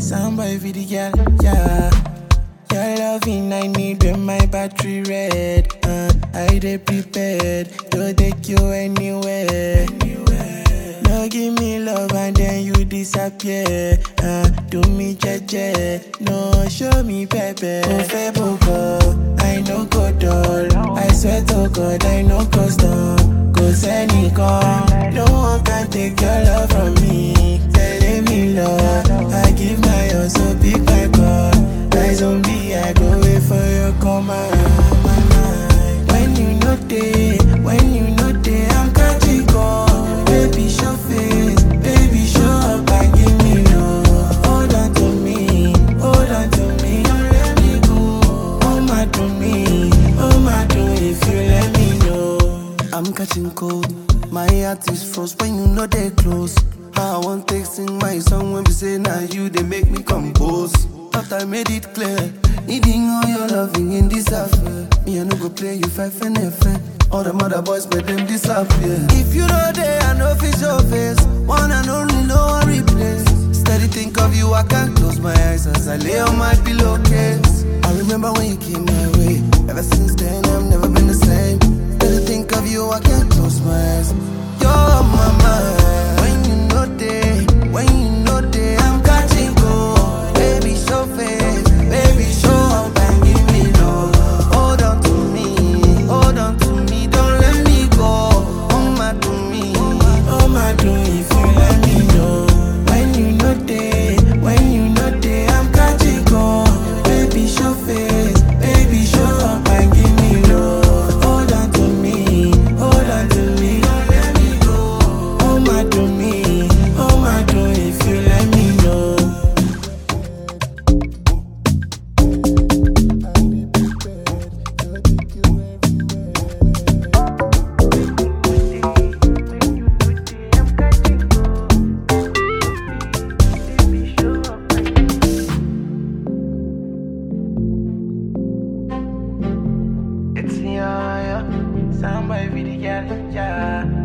Soundboy for the girl, yeah. Your loving, I need when my battery red. I dey prepared to take you anywhere. No give me love and then you disappear. Do me jeje, no show me pepe. I no go dull. I swear to God I no go stop. Cause any come, no one can take your love from me. Telling me love, I give my all, so pick my call. Like zombie, I go wait for your command. When you know day, I'm catching cold. Baby, show face, baby, show up and give me love. Hold on to me, don't let me go. Oh my to me, if you let me know. I'm catching cold, my heart is froze when you know they close. I want to sing my song when we say now you, they make me compose. After I made it clear, needing all your loving in this affair. Me, I no go play you five and F. All the mother boys made them disappear. If you know they, I know face your face. One and only, no one replace. Steady think of you, I can't close my eyes as I lay on my pillowcase. I remember when you came my way. Ever since then, I've never been the same. Steady think of you, I can't close my eyes. You're on my mind. When you know they, I'm catching cold. Baby, show face, baby, show up and give me love. Hold on to me, don't let me go. Oh my to me, if you let me know. When you know day, I'm catching cold. Baby, show face, baby, show up and give me love. Hold on to me, don't let me go. Oh my to if you let me know. It's yeah, soundboy for the girl, yeah.